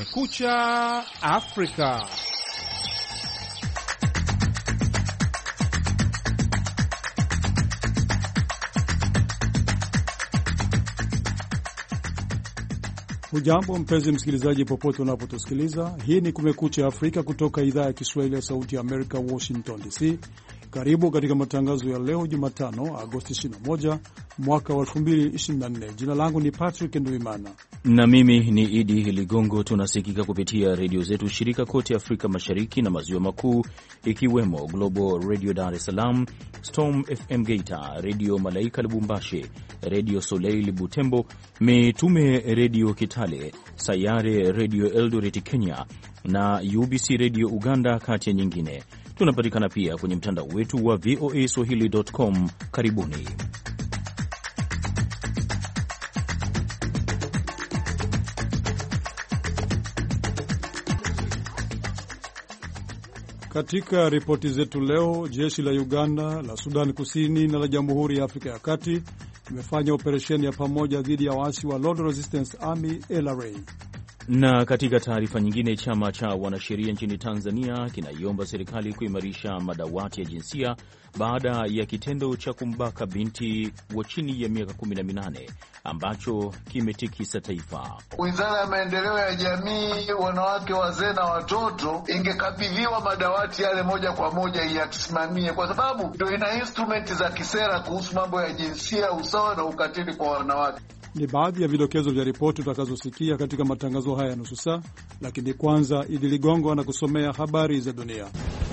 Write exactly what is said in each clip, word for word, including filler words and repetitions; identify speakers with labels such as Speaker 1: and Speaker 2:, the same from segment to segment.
Speaker 1: Kumekucha Afrika. Hujambo mpenzi msikilizaji, popote unapotusikiliza. Hii ni Kumekucha Afrika kutoka idhaa ya Kiswahili ya Sauti ya Amerika, Washington D C. Karibu katika matangazo ya leo Jumatano, Agosti ishirini na moja mwaka wa elfu mbili ishirini na nne. Jina langu ni Patrick Nduimana
Speaker 2: na mimi ni Idi Ligongo. Tunasikika kupitia redio zetu shirika kote Afrika Mashariki na Maziwa Makuu, ikiwemo Global Radio Dar es Salaam, Storm F M Geita, Radio Malaika Lubumbashi, Radio Soleil Butembo, Mitume Radio Kitale, Sayare Radio Eldoret Kenya na U B C Radio Uganda, kati ya nyingine. Tunapatikana pia kwenye mtandao wetu wa V O A Swahili dot com. Karibuni.
Speaker 1: Katika ripoti zetu leo, jeshi la Uganda, la Sudan Kusini na la Jamhuri ya Afrika ya Kati imefanya operesheni ya pamoja dhidi ya waasi wa Lord Resistance Army L R A.
Speaker 2: Na katika taarifa nyingine, chama cha wanasheria nchini Tanzania kinaiomba serikali kuimarisha madawati ya jinsia baada ya kitendo cha kumbaka binti wa chini ya miaka kumi na minane ambacho kimetikisa taifa.
Speaker 3: Wizara ya Maendeleo ya Jamii, Wanawake, Wazee na Watoto ingekabidhiwa madawati yale moja kwa moja iyasimamie, kwa sababu ndio ina instrumenti za kisera kuhusu mambo ya jinsia, usawa na ukatili kwa wanawake.
Speaker 1: Ni baadhi ya vidokezo vya ripoti utakazosikia katika matangazo haya ya nusu saa, lakini kwanza Idi Ligongo anakusomea habari za dunia.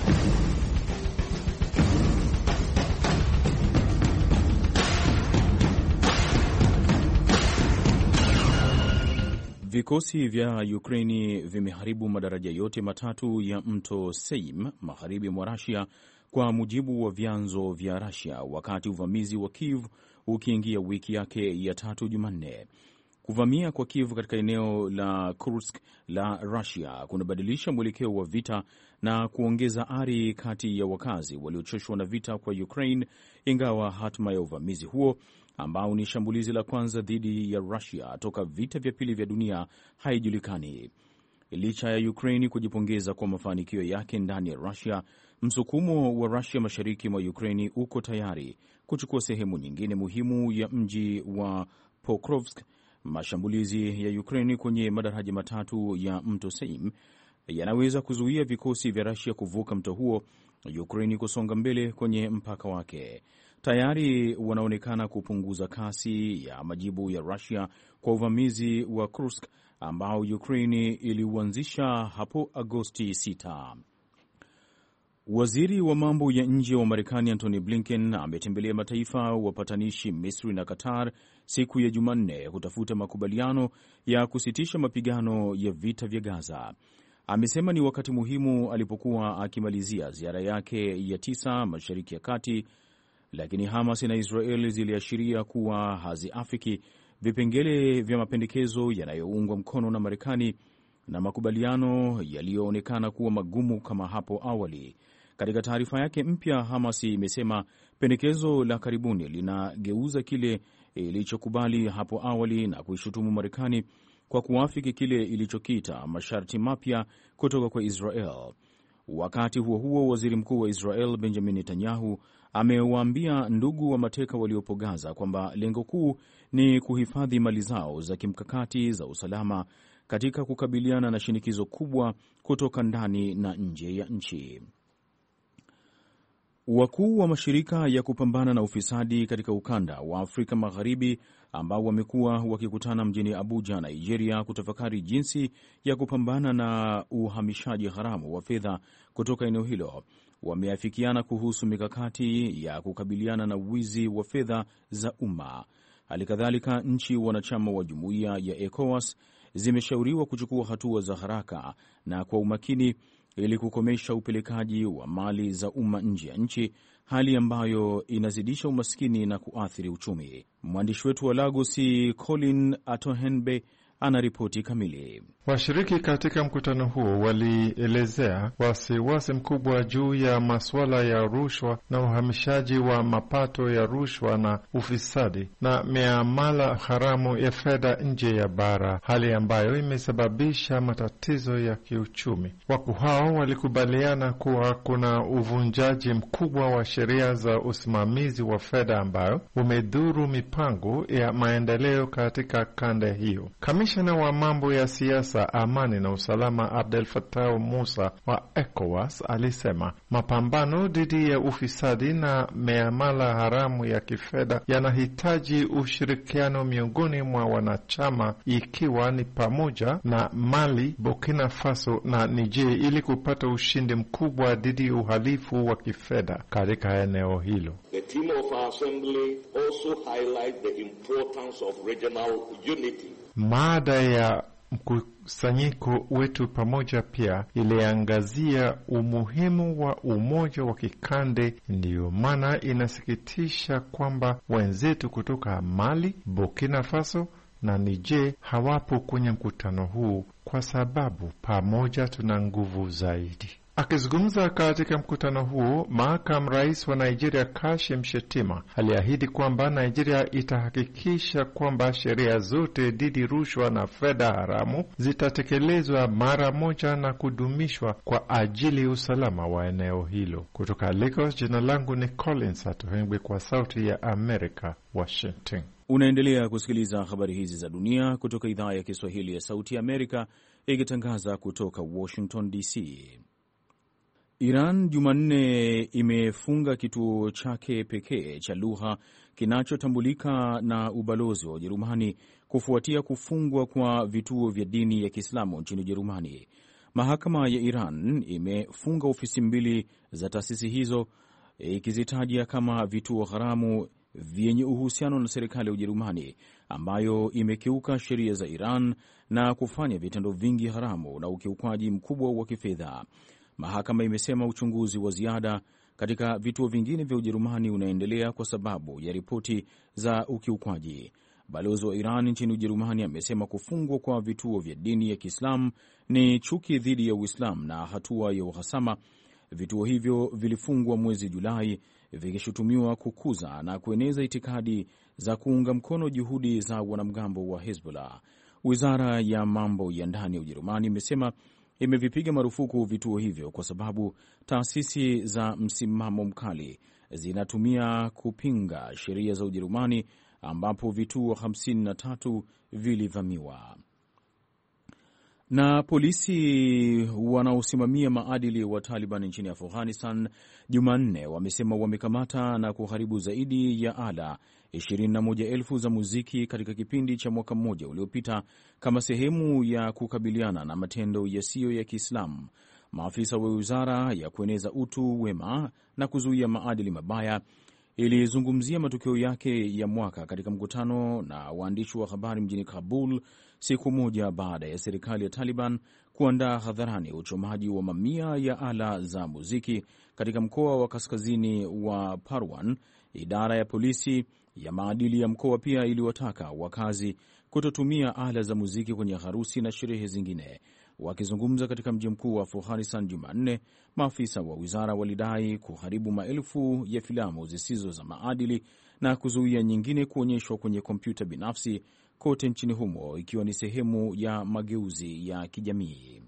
Speaker 2: Vikosi vya Ukraini vimeharibu madaraja yote matatu ya mto Seim magharibi mwa Russia, kwa mujibu wa vyanzo vya Russia, wakati uvamizi wa Kiev ukiingia wiki yake ya tatu Jumanne. Kuvamia kwa Kiev katika eneo la Kursk la Russia kunabadilisha mwelekeo wa vita na kuongeza ari kati ya wakazi waliochoshwa na vita kwa Ukraine, ingawa hatma ya uvamizi huo, ambao ni shambulizi la kwanza dhidi ya Russia toka vita vya pili vya dunia, haijulikani. Licha ya Ukraine kujipongeza kwa mafanikio yake ndani ya Russia, msukumo wa Russia mashariki mwa Ukraine uko tayari kuchukua sehemu nyingine muhimu ya mji wa Pokrovsk. Mashambulizi ya Ukraine kwenye madaraja matatu ya mto Seim yanaweza kuzuia vikosi vya Russia kuvuka mto huo, Ukraine kusonga mbele kwenye mpaka wake. Tayari wanaonekana kupunguza kasi ya majibu ya Russia kwa uvamizi wa Kursk ambao Ukraine iliuanzisha hapo Agosti sita. Waziri wa mambo ya nje wa Marekani Antony Blinken ametembelea mataifa wapatanishi Misri na Qatar siku ya Jumanne kutafuta makubaliano ya kusitisha mapigano ya vita vya Gaza. Amesema ni wakati muhimu alipokuwa akimalizia ziara yake ya tisa Mashariki ya Kati, lakini Hamas na Israel ziliashiria kuwa haziafiki vipengele vya mapendekezo yanayoungwa mkono na Marekani na makubaliano yaliyoonekana kuwa magumu kama hapo awali. Katika taarifa yake mpya, Hamas imesema pendekezo la karibuni linageuza kile ilichokubali hapo awali na kuishutumu Marekani kwa kuafiki kile ilichokiita masharti mapya kutoka kwa Israel. Wakati huo huo, waziri mkuu wa Israel Benjamin Netanyahu amewaambia ndugu wa mateka waliopo Gaza kwamba lengo kuu ni kuhifadhi mali zao za kimkakati za usalama katika kukabiliana na shinikizo kubwa kutoka ndani na nje ya nchi. Wakuu wa mashirika ya kupambana na ufisadi katika ukanda wa Afrika Magharibi ambao wamekuwa wakikutana mjini Abuja, Nigeria, kutafakari jinsi ya kupambana na uhamishaji haramu wa fedha kutoka eneo hilo, wameafikiana kuhusu mikakati ya kukabiliana na wizi wa fedha za umma. Halikadhalika, nchi wanachama wa jumuiya ya ECOWAS zimeshauriwa kuchukua hatua za haraka na kwa umakini ili kukomesha upelekaji wa mali za umma nje ya nchi, hali ambayo inazidisha umaskini na kuathiri uchumi. Mwandishi wetu wa Lagos Colin Atohenbe ana ripoti kamili.
Speaker 4: Washiriki katika mkutano huo walielezea wasiwasi mkubwa juu ya masuala ya rushwa na uhamishaji wa mapato ya rushwa na ufisadi na miamala haramu ya fedha nje ya bara, hali ambayo imesababisha matatizo ya kiuchumi. Wakuu hao walikubaliana kuwa kuna uvunjaji mkubwa wa sheria za usimamizi wa fedha ambayo umedhuru mipango ya maendeleo katika kanda hiyo. Kamishna wa mambo ya siasa, amani na usalama Abdel Fattah Musa wa ECOWAS alisema mapambano dhidi ya ufisadi na miamala haramu ya kifedha yanahitaji ushirikiano miongoni mwa wanachama, ikiwa ni pamoja na Mali, Burkina Faso na Niger, ili kupata ushindi mkubwa dhidi ya uhalifu wa kifedha katika eneo hilo.
Speaker 5: The team of our assembly also highlight the importance of regional unity.
Speaker 4: Mada ya mkusanyiko wetu pamoja pia iliangazia umuhimu wa umoja wa kikande. Ndiyo maana inasikitisha kwamba wenzetu kutoka Mali, Burkina Faso na Niger hawapo kwenye mkutano huu, kwa sababu pamoja tuna nguvu zaidi. Akizungumza katika mkutano huo, makamu rais wa Nigeria Kashim Shettima aliahidi kwamba Nigeria itahakikisha kwamba sheria zote dhidi rushwa na fedha haramu zitatekelezwa mara moja na kudumishwa kwa ajili ya usalama wa eneo hilo. Kutoka Lagos, jina langu ni Collins Atohengwe kwa Sauti ya Amerika, Washington.
Speaker 2: Unaendelea kusikiliza habari hizi za dunia kutoka idhaa ya Kiswahili ya Sauti ya Amerika, ikitangaza kutoka Washington D C. Iran Jumanne imefunga kituo chake pekee cha lugha kinachotambulika na ubalozi wa Ujerumani kufuatia kufungwa kwa vituo vya dini ya Kiislamu nchini Ujerumani. Mahakama ya Iran imefunga ofisi mbili za taasisi hizo, ikizitaja kama vituo haramu vyenye uhusiano na serikali ya Ujerumani, ambayo imekiuka sheria za Iran na kufanya vitendo vingi haramu na ukiukwaji mkubwa wa kifedha. Mahakama imesema uchunguzi wa ziada katika vituo vingine vya Ujerumani unaendelea kwa sababu ya ripoti za ukiukwaji. Balozi wa Iran nchini Ujerumani amesema kufungwa kwa vituo vya dini ya Kiislamu ni chuki dhidi ya Uislamu na hatua ya uhasama. Vituo hivyo vilifungwa mwezi Julai vikishutumiwa kukuza na kueneza itikadi za kuunga mkono juhudi za wanamgambo wa Hezbollah. Wizara ya mambo ya ndani ya Ujerumani imesema imevipiga marufuku vituo hivyo kwa sababu taasisi za msimamo mkali zinatumia kupinga sheria za Ujerumani, ambapo vituo hamsini na tatu vilivamiwa. Na polisi wanaosimamia maadili wa Taliban nchini Afghanistan Jumanne wamesema wamekamata na kuharibu zaidi ya ala ishirini na moja elfu za muziki katika kipindi cha mwaka mmoja uliopita kama sehemu ya kukabiliana na matendo yasiyo ya Kiislamu. Maafisa wa wizara ya kueneza utu wema na kuzuia maadili mabaya ilizungumzia matukio yake ya mwaka katika mkutano na waandishi wa habari mjini Kabul, siku moja baada ya serikali ya Taliban kuandaa hadharani uchomaji wa mamia ya ala za muziki katika mkoa wa kaskazini wa Parwan. Idara ya polisi ya maadili ya mkoa pia iliwataka wakazi kutotumia ala za muziki kwenye harusi na sherehe zingine. Wakizungumza katika mji mkuu wa Afghanistan Jumanne, maafisa wa wizara walidai kuharibu maelfu ya filamu zisizo za maadili na kuzuia nyingine kuonyeshwa kwenye kompyuta binafsi kote nchini humo, ikiwa ni sehemu ya mageuzi ya kijamii.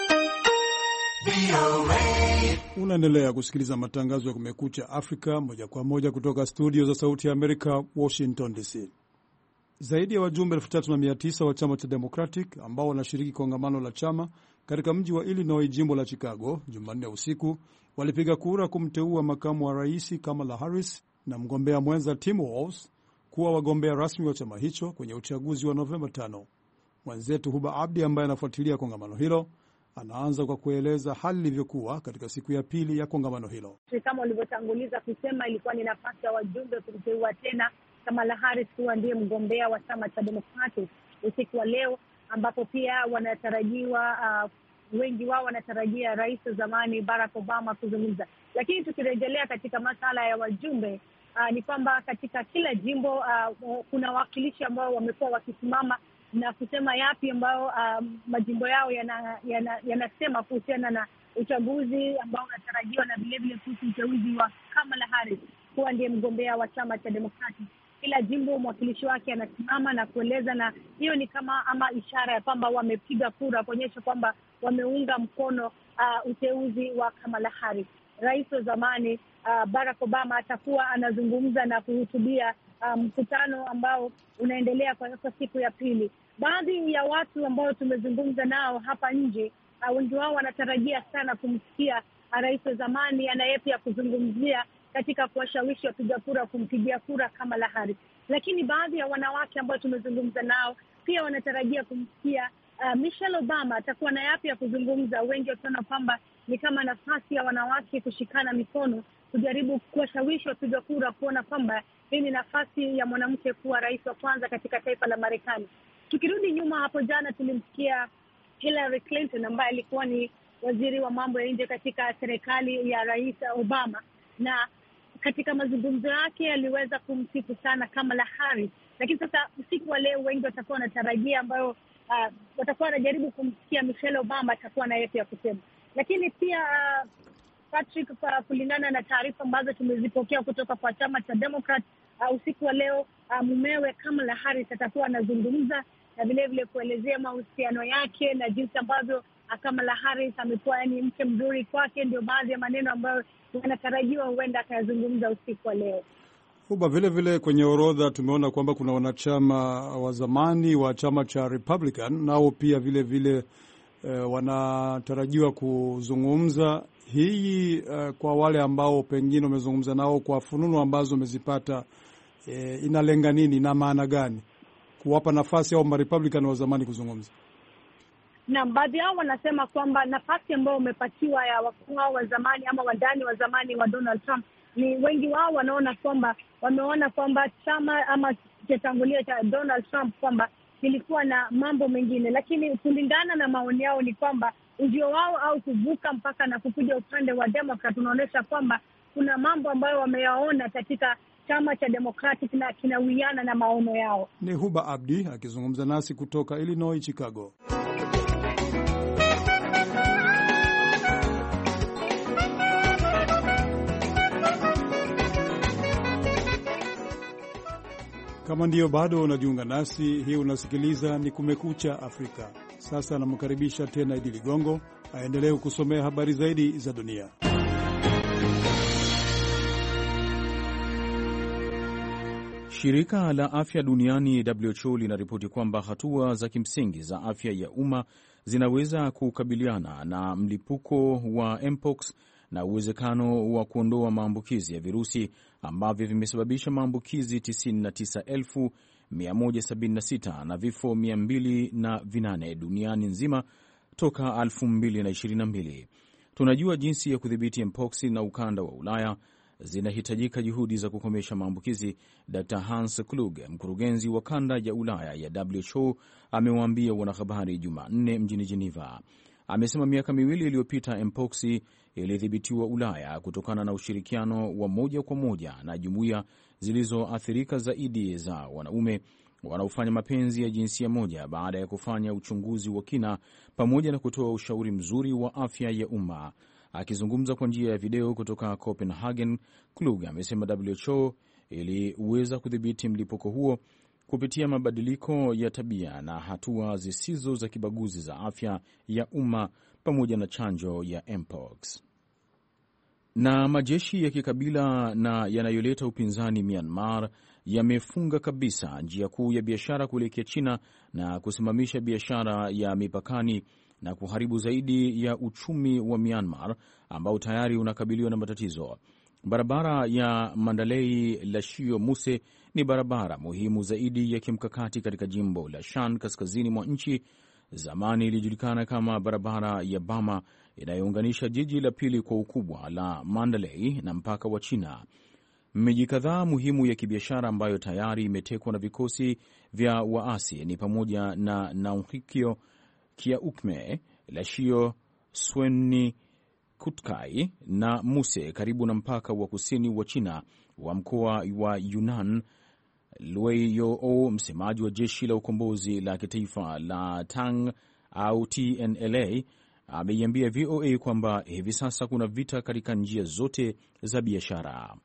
Speaker 1: Unaendelea kusikiliza matangazo ya Kumekucha Afrika moja kwa moja kutoka studio za Sauti ya Amerika, Washington D C. Zaidi ya wajumbe elfu tatu na mia tisa wa chama cha Democratic ambao wanashiriki kongamano la chama katika mji wa Illinois, jimbo la Chicago, Jumanne usiku walipiga kura kumteua makamu wa rais Kamala Harris na mgombea mwenza Tim Walz kuwa wagombea rasmi wa chama hicho kwenye uchaguzi wa Novemba tano. Mwenzetu Huba Abdi ambaye anafuatilia kongamano hilo anaanza kwa kueleza hali ilivyokuwa katika siku ya pili ya kongamano hilo.
Speaker 6: Kama walivyotanguliza kusema, ilikuwa ni nafasi ya wajumbe kumteua tena Kamala Harris kuwa ndiye mgombea wa chama cha Democratic usiku wa leo, ambapo pia wanatarajiwa uh, wengi wao wanatarajia rais wa zamani Barack Obama kuzungumza. Lakini tukirejelea katika masala ya wajumbe, uh, ni kwamba katika kila jimbo uh, kuna wawakilishi ambao wamekuwa wakisimama na kusema yapi ambayo um, majimbo yao yanasema yana, yana kuhusiana na uchaguzi ambao unatarajiwa na vilevile kuhusu uteuzi wa Kamala Harris kuwa ndiye mgombea wa chama cha Demokrati. Kila jimbo mwakilishi wake anasimama na kueleza, na hiyo ni kama ama ishara ya kwamba wamepiga kura kuonyesha kwamba wameunga mkono uh, uteuzi wa Kamala Harris. Rais wa zamani uh, Barack Obama atakuwa anazungumza na kuhutubia mkutano um, ambao unaendelea kwa sasa siku ya pili. Baadhi ya watu ambao tumezungumza nao hapa nje, uh, wengi wao wanatarajia sana kumsikia uh, rais wa zamani anaye pia kuzungumzia katika kuwashawishi wapiga kura kumpigia kura Kamala Harris. Lakini baadhi ya wanawake ambao tumezungumza nao pia wanatarajia kumsikia uh, Michelle Obama atakuwa na yapi ya kuzungumza. Wengi wataona kwamba ni kama nafasi ya wanawake kushikana mikono kujaribu kuwashawishi wapiga kura kuona kwamba hii ni nafasi ya mwanamke kuwa rais wa kwanza katika taifa la Marekani. Tukirudi nyuma, hapo jana tulimsikia Hillary Clinton ambaye alikuwa ni waziri wa mambo ya nje katika serikali ya Rais Obama, na katika mazungumzo yake aliweza kumsifu sana Kamala Harris. Lakini sasa usiku wa leo wengi watakuwa wanatarajia ambayo uh, watakuwa wanajaribu kumsikia Michelle Obama atakuwa na yetu ya kusema. Lakini pia uh, Patrick, kulingana na taarifa ambazo tumezipokea kutoka kwa chama cha Democrat, uh, usiku wa leo uh, mumewe Kamala Harris atakuwa anazungumza na vile vile kuelezea mahusiano yake na jinsi ambavyo uh, Kamala Harris amekuwa yani mke mzuri kwake. Ndio baadhi ya maneno ambayo yanatarajiwa huenda akayazungumza usiku wa leo.
Speaker 1: Huba, vile vile kwenye orodha tumeona kwamba kuna wanachama wa zamani wa chama cha Republican nao pia vile vile eh, wanatarajiwa kuzungumza. Hii uh, kwa wale ambao pengine umezungumza nao, kwa fununu ambazo umezipata, eh, inalenga nini na maana gani kuwapa nafasi au Republican wa zamani kuzungumza?
Speaker 6: Na baadhi yao wanasema kwamba nafasi ambayo umepatiwa ya wakuu hao wa zamani ama wandani wa zamani wa Donald Trump, ni wengi wao wanaona kwamba wameona kwamba chama ama kitangulia cha Donald Trump kwamba kilikuwa na mambo mengine, lakini kulingana na maoni yao ni kwamba ujio wao au kuvuka mpaka na kukuja upande wa Democrat unaonyesha kwamba kuna mambo ambayo wameyaona katika chama cha Democratic na kinawiana na maono yao.
Speaker 1: Ni Huba Abdi akizungumza nasi kutoka Illinois, Chicago. Kama ndiyo bado unajiunga nasi, hii unasikiliza ni Kumekucha Afrika. Sasa namkaribisha tena Idi Ligongo aendelee kusomea habari zaidi za dunia.
Speaker 2: Shirika la Afya Duniani W H O linaripoti kwamba hatua za kimsingi za afya ya umma zinaweza kukabiliana na mlipuko wa mpox na uwezekano wa kuondoa maambukizi ya virusi ambavyo vimesababisha maambukizi tisini na tisa elfu mia moja sabini na sita na vifo mia mbili na vinane duniani nzima toka elfu mbili na ishirini na mbili. Tunajua jinsi ya kudhibiti mpox na ukanda wa Ulaya zinahitajika juhudi za kukomesha maambukizi, Dr Hans Kluge, mkurugenzi wa kanda ya Ulaya ya W H O, amewaambia wanahabari Jumanne mjini Geneva. Amesema miaka miwili iliyopita mpox ilidhibitiwa Ulaya kutokana na ushirikiano wa moja kwa moja na jumuiya zilizoathirika zaidi za wanaume wanaofanya mapenzi ya jinsia moja baada ya kufanya uchunguzi wa kina pamoja na kutoa ushauri mzuri wa afya ya umma. Akizungumza kwa njia ya video kutoka Copenhagen, Kluge amesema W H O iliweza kudhibiti mlipuko huo kupitia mabadiliko ya tabia na hatua zisizo za kibaguzi za afya ya umma pamoja na chanjo ya mpox. Na majeshi ya kikabila na yanayoleta upinzani Myanmar yamefunga kabisa njia kuu ya biashara kuelekea China na kusimamisha biashara ya mipakani na kuharibu zaidi ya uchumi wa Myanmar ambao tayari unakabiliwa na matatizo. Barabara ya Mandalay Lashio Muse ni barabara muhimu zaidi ya kimkakati katika jimbo la Shan kaskazini mwa nchi. Zamani ilijulikana kama barabara ya Bama inayounganisha jiji la pili kwa ukubwa la Mandalay na mpaka wa China. Miji kadhaa muhimu ya kibiashara ambayo tayari imetekwa na vikosi vya waasi ni pamoja na Nauhikyo, Kiaukme, Lashio, Sweni, Kutkai na Muse karibu na mpaka wa kusini wa China wa mkoa wa Yunnan Lweyo, msemaji wa jeshi la ukombozi la kitaifa la Tang au T N L A, ameiambia V O A kwamba hivi sasa kuna vita katika njia zote za biashara.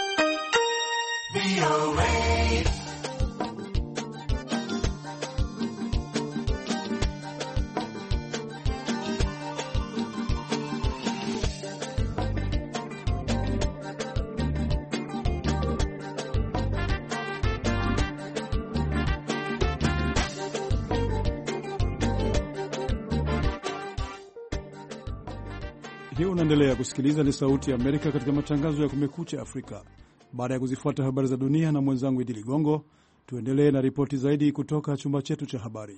Speaker 1: Hii unaendelea kusikiliza, ni Sauti ya Amerika katika matangazo ya Kumekucha Afrika. Baada ya kuzifuata habari za dunia na mwenzangu Idi Ligongo, tuendelee na ripoti zaidi kutoka chumba chetu cha habari.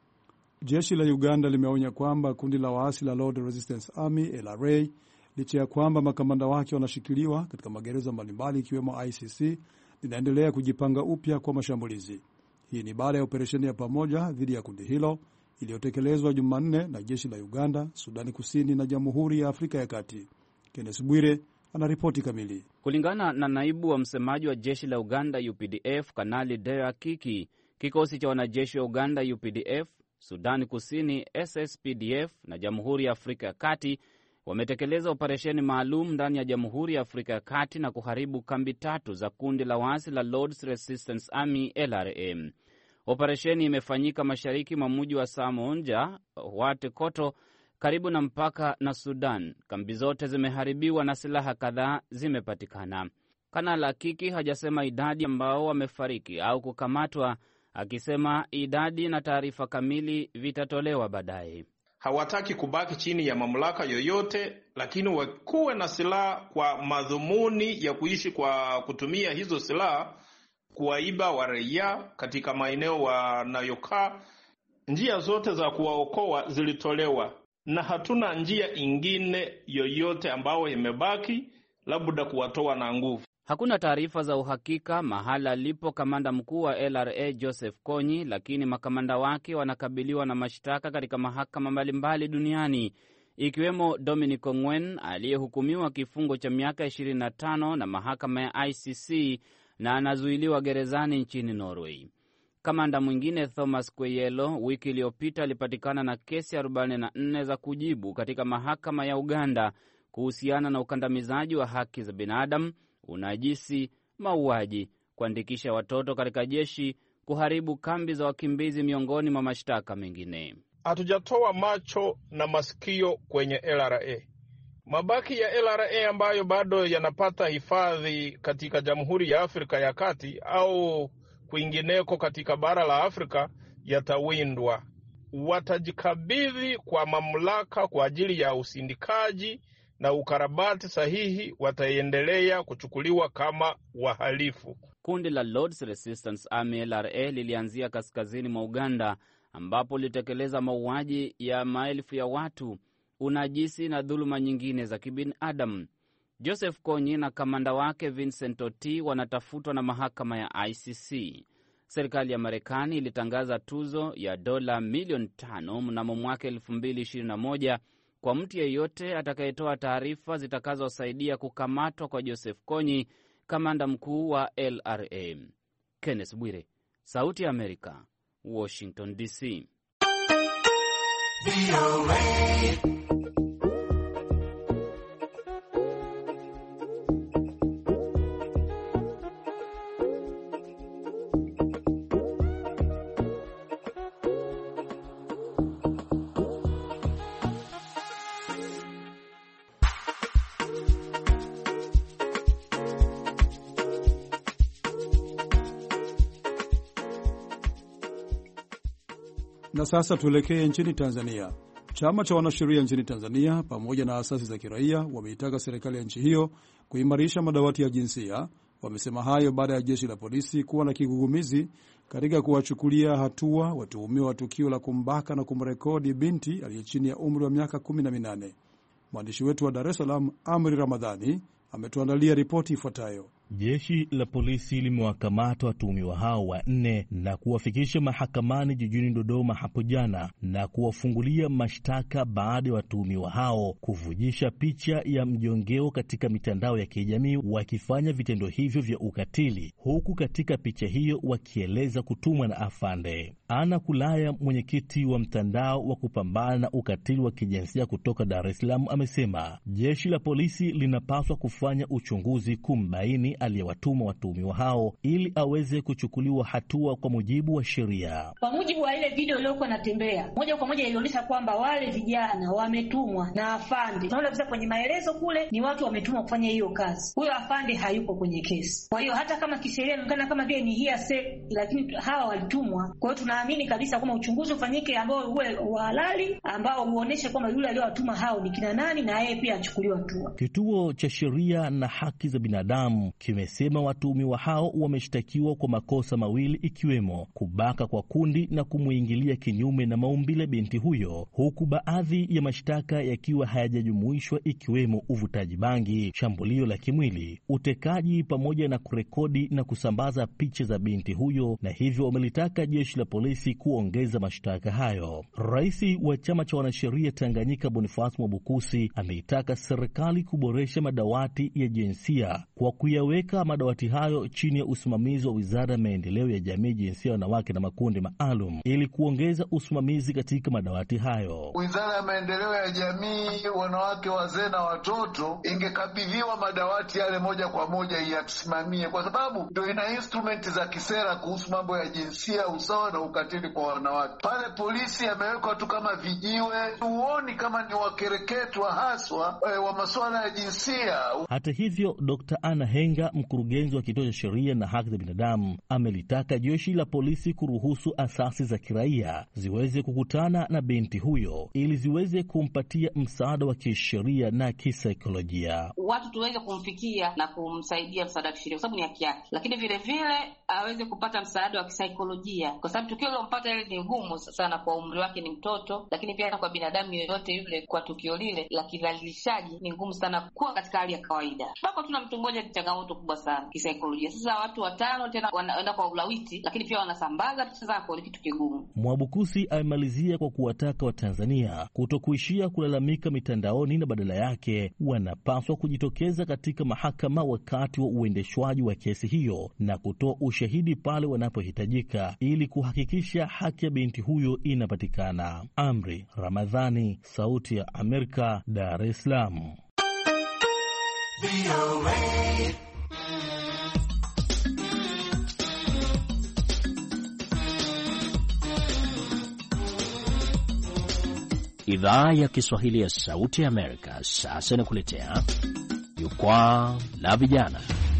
Speaker 1: Jeshi la Uganda limeonya kwamba kundi la waasi la Lord Resistance Army L R A, licha ya kwamba makamanda wake wanashikiliwa katika magereza mbalimbali ikiwemo I C C, linaendelea kujipanga upya kwa mashambulizi. Hii ni baada ya operesheni ya pamoja dhidi ya kundi hilo iliyotekelezwa Jumanne na jeshi la Uganda, Sudani Kusini na Jamhuri ya Afrika ya Kati. Kenneth Bwire anaripoti kamili.
Speaker 7: Kulingana na naibu wa msemaji wa jeshi la Uganda U P D F, Kanali Dea Kiki, kikosi cha wanajeshi wa Uganda U P D F, Sudani Kusini S S P D F na Jamhuri ya Afrika ya Kati wametekeleza operesheni maalum ndani ya Jamhuri ya Afrika ya Kati na kuharibu kambi tatu za kundi la waasi la Lord's Resistance Army L R A. Operesheni imefanyika mashariki mwa mji wa Samonja, Wate Koto, karibu na mpaka na Sudan. Kambi zote zimeharibiwa na silaha kadhaa zimepatikana. Kanali Kiki hajasema idadi ambao wamefariki au kukamatwa, akisema idadi na taarifa kamili vitatolewa baadaye.
Speaker 8: Hawataki kubaki chini ya mamlaka yoyote, lakini wakuwe na silaha kwa madhumuni ya kuishi kwa kutumia hizo silaha kuwaiba wa raia katika maeneo wanayokaa. Njia zote za kuwaokoa zilitolewa na hatuna njia ingine yoyote ambao imebaki, labda kuwatoa na nguvu.
Speaker 7: Hakuna taarifa za uhakika mahala alipo kamanda mkuu wa L R A Joseph Kony, lakini makamanda wake wanakabiliwa na mashtaka katika mahakama mbalimbali duniani, ikiwemo Dominic Ongwen aliyehukumiwa kifungo cha miaka ishirini na tano na mahakama ya I C C na anazuiliwa gerezani nchini Norway. Kamanda mwingine Thomas Kweyelo wiki iliyopita alipatikana na kesi arobaini na nne za kujibu katika mahakama ya Uganda kuhusiana na ukandamizaji wa haki za binadamu, unajisi, mauaji, kuandikisha watoto katika jeshi, kuharibu kambi za wakimbizi, miongoni mwa mashtaka mengine.
Speaker 8: Hatujatoa macho na masikio kwenye L R A. Mabaki ya L R A ambayo bado yanapata hifadhi katika Jamhuri ya Afrika ya Kati au kwingineko katika bara la Afrika yatawindwa. Watajikabidhi kwa mamlaka kwa ajili ya usindikaji na ukarabati sahihi, wataendelea kuchukuliwa kama wahalifu.
Speaker 7: Kundi la Lord's Resistance Army L R A lilianzia kaskazini mwa Uganda, ambapo litekeleza mauaji ya maelfu ya watu, unajisi na dhuluma nyingine za kibinadamu. Joseph Kony na kamanda wake Vincent Oti wanatafutwa na mahakama ya I C C. Serikali ya Marekani ilitangaza tuzo ya dola milioni tano mnamo mwaka elfu mbili ishirini na moja kwa mtu yeyote atakayetoa taarifa zitakazosaidia kukamatwa kwa Joseph Kony, kamanda mkuu wa L R A. Kenneth Bwire, Sauti ya Amerika, Washington D C.
Speaker 1: Na sasa tuelekee nchini Tanzania. Chama cha wanasheria nchini Tanzania pamoja na asasi za kiraia wameitaka serikali ya nchi hiyo kuimarisha madawati ya jinsia. Wamesema hayo baada ya jeshi la polisi kuwa na kigugumizi katika kuwachukulia hatua watuhumiwa wa tukio la kumbaka na kumrekodi binti aliye chini ya umri wa miaka kumi na minane. Mwandishi wetu wa Dar es Salaam, Amri Ramadhani, ametuandalia ripoti ifuatayo.
Speaker 9: Jeshi la polisi limewakamata watuhumiwa hao wanne na kuwafikisha mahakamani jijini Dodoma hapo jana na kuwafungulia mashtaka baada ya watuhumiwa hao kuvujisha picha ya mjongeo katika mitandao ya kijamii wakifanya vitendo hivyo vya ukatili, huku katika picha hiyo wakieleza kutumwa na afande. Ana Kulaya, mwenyekiti wa mtandao wa kupambana na ukatili wa kijinsia kutoka Dar es Salaam, amesema jeshi la polisi linapaswa kufanya uchunguzi kumbaini aliyewatuma watuhumiwa hao ili aweze kuchukuliwa hatua kwa mujibu wa sheria.
Speaker 10: Kwa mujibu wa ile video iliyokuwa inatembea, moja kwa moja ilionyesha kwamba wale vijana wametumwa na afande. Tunaona kabisa kwenye maelezo kule ni watu wametumwa kufanya hiyo kazi. Huyo afande hayupo kwenye kesi. Kwa hiyo hata kama kisheria inaonekana kama vile ni hearsay, lakini hawa walitumwa. Kwa hiyo tunaamini kabisa kwamba uchunguzi ufanyike ambao uwe wa halali, ambao uoneshe kwamba yule aliyowatuma hao ni kina nani na yeye pia achukuliwe hatua.
Speaker 9: Kituo cha Sheria na Haki za Binadamu kimesema watuhumiwa hao wameshtakiwa kwa makosa mawili, ikiwemo kubaka kwa kundi na kumuingilia kinyume na maumbile binti huyo, huku baadhi ya mashtaka yakiwa hayajajumuishwa ikiwemo uvutaji bangi, shambulio la kimwili, utekaji pamoja na kurekodi na kusambaza picha za binti huyo, na hivyo wamelitaka jeshi la polisi kuongeza mashtaka hayo. Rais wa chama cha wanasheria Tanganyika Boniface Mwabukusi ameitaka serikali kuboresha madawati ya jinsia kwa kuyaweka madawati hayo chini ya usimamizi wa Wizara ya Maendeleo ya Jamii, Jinsia, Wanawake na Makundi Maalum ili kuongeza usimamizi katika madawati hayo.
Speaker 3: Wizara ya Maendeleo ya Jamii, Wanawake, Wazee na Watoto ingekabidhiwa madawati yale moja kwa moja yasimamie, kwa sababu ndio ina instrumenti za kisera kuhusu mambo ya jinsia, usawa na ukatili kwa wanawake. Pale polisi yamewekwa tu kama vijiwe, huoni kama ni wakereketwa haswa e, wa masuala ya jinsia.
Speaker 9: Hata hivyo, Dokta Ana Henga, mkurugenzi wa Kituo cha Sheria na Haki za Binadamu, amelitaka jeshi la polisi kuruhusu asasi za kiraia ziweze kukutana na binti huyo ili ziweze kumpatia msaada wa kisheria na kisaikolojia.
Speaker 11: Watu tuweze kumfikia na kumsaidia msaada wa kisheria kwa sababu ni haki yake, lakini vile vile aweze kupata msaada wa kisaikolojia kwa sababu tukio lilompata ile ni ngumu sana kwa umri wake, ni mtoto, lakini pia kwa binadamu yoyote yule kwa tukio lile la kidhalilishaji ni ngumu sana kuwa katika hali ya kawaida. Bako tuna mtu mmoja, ni changamoto kubwa sana kisaikolojia. Sasa watu watano tena wanaenda kwa ulawiti, lakini pia wanasambaza picha zako, ni kitu kigumu.
Speaker 9: Mwabukusi amemalizia kwa kuwataka Watanzania kutokuishia kulalamika mitandaoni na badala yake wanapaswa kujitokeza katika mahakama wakati wa uendeshwaji wa kesi hiyo na kutoa ushahidi pale wanapohitajika ili kuhakikisha haki ya binti huyo inapatikana. Amri Ramadhani, Sauti ya Amerika, Dar es Salaam.
Speaker 12: Idhaa ya Kiswahili ya Sauti ya Amerika sasa inakuletea Jukwaa la Vijana.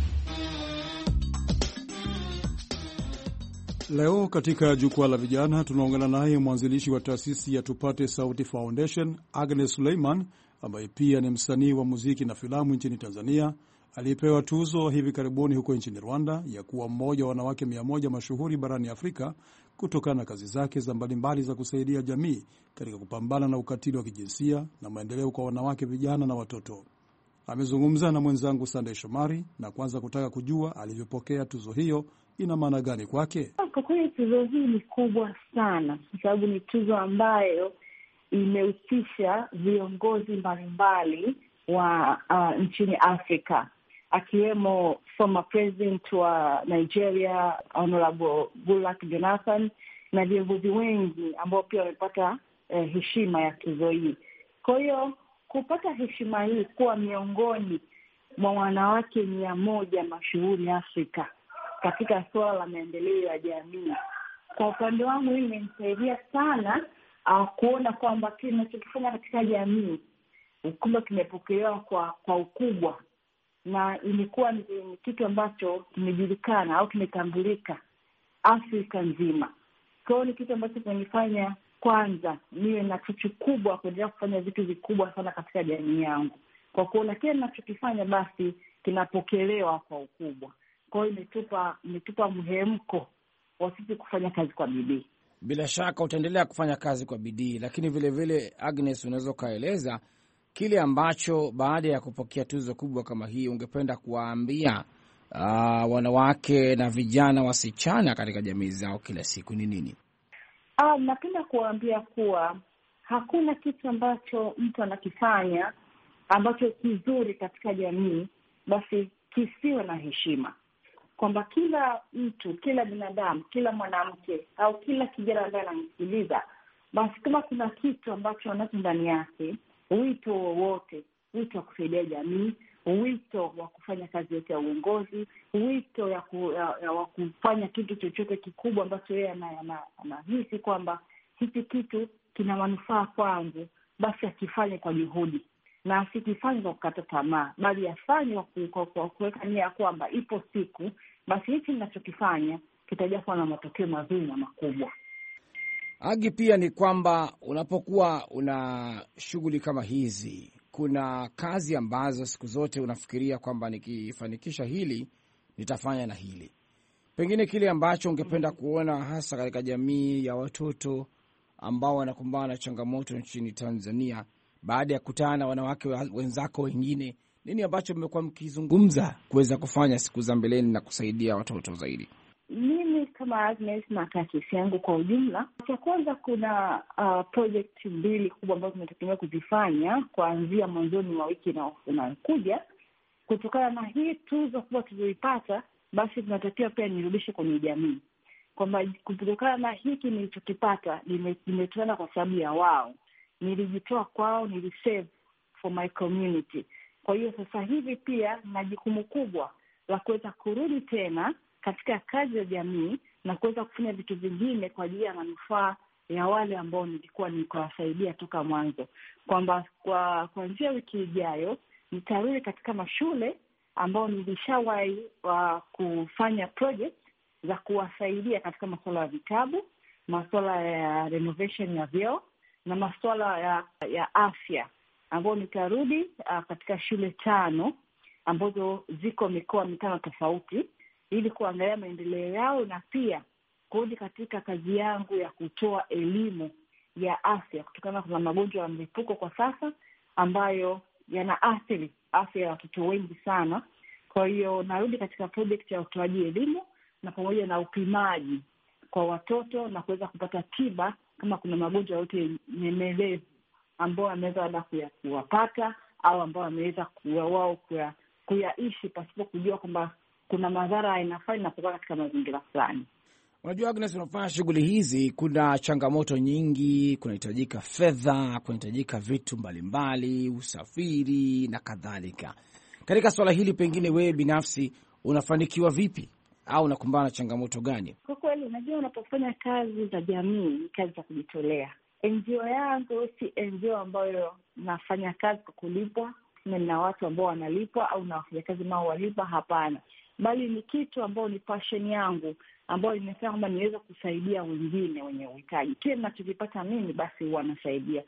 Speaker 1: Leo katika Jukwaa la Vijana tunaongana naye mwanzilishi wa taasisi ya Tupate Sauti Foundation, Agnes Suleiman, ambaye pia ni msanii wa muziki na filamu nchini Tanzania, aliyepewa tuzo hivi karibuni huko nchini Rwanda ya kuwa mmoja wa wanawake mia moja mashuhuri barani Afrika kutokana na kazi zake za mbalimbali za kusaidia jamii katika kupambana na ukatili wa kijinsia na maendeleo kwa wanawake, vijana na watoto. Amezungumza na mwenzangu Sunday Shomari na kwanza kutaka kujua alivyopokea tuzo hiyo ina maana gani kwake.
Speaker 13: Kwa kweli tuzo hii ni kubwa sana kwa sababu ni tuzo ambayo imehusisha viongozi mbalimbali wa uh, nchini Afrika, akiwemo former president wa Nigeria Honorable Goodluck Jonathan na viongozi wengi ambao pia wamepata eh, heshima ya tuzo hii. Kwa hiyo kupata heshima hii kuwa miongoni mwa wanawake mia moja mashuhuri Afrika katika suala la maendeleo ya jamii, kwa upande wangu hii imenisaidia sana uh, kuona kwamba kile ninachokifanya katika jamii ukubwa kimepokelewa kwa kwa ukubwa, na imekuwa ni kitu ambacho kimejulikana au kimetambulika Afrika nzima. Kwa hiyo ni kitu ambacho kinanifanya kwanza niwe na chuchu kubwa kuendelea kufanya vitu vikubwa sana katika jamii yangu, kwa kuona kile ninachokifanya basi kinapokelewa kwa ukubwa. Kwa hiyo imetupa imetupa mhemko wa sisi kufanya kazi kwa bidii.
Speaker 14: Bila shaka utaendelea kufanya kazi kwa bidii, lakini vile vile Agnes, unaweza kaeleza kile ambacho baada ya kupokea tuzo kubwa kama hii ungependa kuwaambia uh, wanawake na vijana wasichana katika jamii zao kila siku ni nini?
Speaker 13: Ah, napenda kuwaambia kuwa hakuna kitu ambacho mtu anakifanya ambacho kizuri katika jamii basi kisiwe na heshima, kwamba kila mtu, kila binadamu, kila mwanamke au kila kijana ambaye anamsikiliza, basi kama kuna kitu ambacho anacho ndani yake, wito wowote, wito wa kusaidia jamii, wito wa kufanya kazi yote ya uongozi, wito ya, ku, ya, ya wa kufanya kitu chochote kikubwa ambacho yeye anahisi kwamba hiki kitu kina manufaa kwangu, basi akifanye kwa juhudi na asikifanye kwa kukata tamaa, bali afanye kwa kuweka nia kwamba ipo siku basi hiki ninachokifanya kitaja kuwa na matokeo mazuri na makubwa.
Speaker 14: Agi, pia ni kwamba unapokuwa una shughuli kama hizi, kuna kazi ambazo siku zote unafikiria kwamba nikifanikisha hili nitafanya na hili. Pengine kile ambacho ungependa kuona hasa katika jamii ya watoto ambao wanakumbana na changamoto nchini Tanzania, baada ya kutana na wanawake wenzako wengine, nini ambacho mmekuwa mkizungumza kuweza kufanya siku za mbeleni na kusaidia watoto zaidi?
Speaker 13: Mimi kama Agnes na taasisi yangu kwa ujumla, cha kwanza kuna uh, project mbili kubwa ambazo tunategemea kuzifanya kuanzia mwanzoni mwa wiki inayokuja. Kutokana na hii tuzo kubwa tuliyoipata, basi tunatakiwa pia nirudishe kwenye jamii, kwamba kutokana na hiki nilichokipata nimetokana kwa sababu ya wao, nilijitoa kwao, nilisave for my community. Kwa hiyo sasa hivi pia na jukumu kubwa la kuweza kurudi tena katika kazi ya jamii na kuweza kufanya vitu vingine kwa ajili ya manufaa ya wale ambao nilikuwa nikawasaidia toka mwanzo. Kwamba kwa kuanzia wiki ijayo nitarudi katika mashule ambao nilishawahi wa kufanya project za kuwasaidia katika masuala ya vitabu, masuala ya renovation ya vyoo na masuala ya, ya afya, ambao nitarudi uh, katika shule tano ambazo ziko mikoa mitano tofauti ili kuangalia maendeleo yao na pia kurudi katika kazi yangu ya kutoa elimu ya afya, kutokana na magonjwa ya mlipuko kwa sasa ambayo yanaathiri afya ya watoto wengi sana. Kwa hiyo narudi katika project ya utoaji elimu na pamoja na upimaji kwa watoto na kuweza kupata tiba kama kuna magonjwa yote nyemelezi ambao wameweza labda kuwapata au ambao wameweza kuwa wao kuya, kuyaishi pasipo kujua kwamba kuna madhara aina fulani inapokuwa katika mazingira fulani.
Speaker 14: Unajua Agnes, unafanya shughuli hizi, kuna changamoto nyingi, kunahitajika fedha, kunahitajika vitu mbalimbali, usafiri na kadhalika. Katika swala hili pengine wewe binafsi unafanikiwa vipi au unakumbana na changamoto gani?
Speaker 13: Kwa kweli, unajua unapofanya kazi za jamii ni kazi za kujitolea. N G O yangu si N G O ambayo nafanya kazi kwa kulipwa, na watu ambao wanalipwa au na wafanyakazi nao walipwa, hapana. Bali ni kitu ambao ni passion yangu ambayo nimesema kwamba niweza kusaidia wengine wenye uhitaji. Kile ninachokipata mimi basi huwa nasaidia.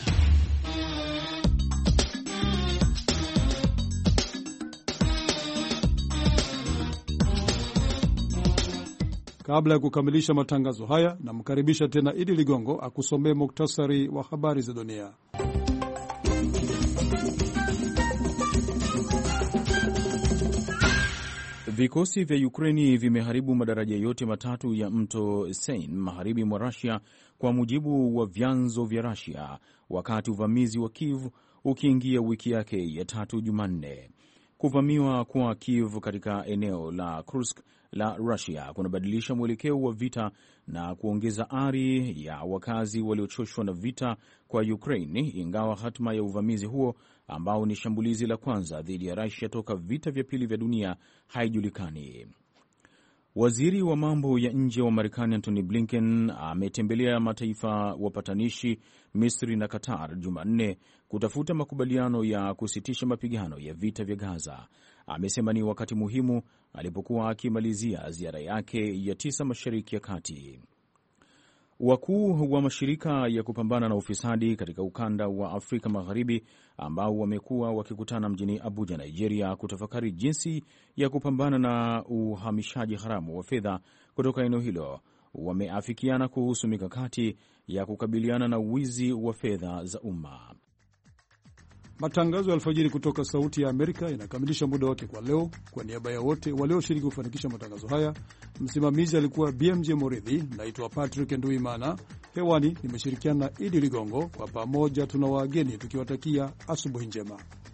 Speaker 1: Kabla ya kukamilisha matangazo haya, namkaribisha tena Idi Ligongo akusomee muktasari wa habari za dunia.
Speaker 2: Vikosi vya Ukraini vimeharibu madaraja yote matatu ya mto Seine magharibi mwa Russia, kwa mujibu wa vyanzo vya Russia, wakati uvamizi wa Kiev ukiingia wiki yake ya tatu Jumanne. Kuvamiwa kwa Kiev katika eneo la Kursk la Russia kunabadilisha mwelekeo wa vita na kuongeza ari ya wakazi waliochoshwa na vita kwa Ukraine, ingawa hatima ya uvamizi huo ambao ni shambulizi la kwanza dhidi ya Russia toka vita vya pili vya dunia haijulikani. Waziri wa mambo ya nje wa Marekani Antony Blinken ametembelea mataifa wapatanishi Misri na Qatar Jumanne kutafuta makubaliano ya kusitisha mapigano ya vita vya Gaza. Amesema ni wakati muhimu alipokuwa akimalizia ziara yake ya tisa Mashariki ya Kati. Wakuu wa mashirika ya kupambana na ufisadi katika ukanda wa Afrika Magharibi ambao wamekuwa wakikutana mjini Abuja, Nigeria, kutafakari jinsi ya kupambana na uhamishaji haramu wa fedha kutoka eneo hilo wameafikiana kuhusu mikakati ya kukabiliana na wizi wa fedha za umma.
Speaker 1: Matangazo ya alfajiri kutoka Sauti ya Amerika yanakamilisha muda wake kwa leo. Kwa niaba ya wote walioshiriki kufanikisha matangazo haya, msimamizi alikuwa B M J Moridhi. Naitwa Patrick Nduimana, hewani nimeshirikiana na Idi Ligongo. Kwa pamoja tuna wageni tukiwatakia asubuhi njema.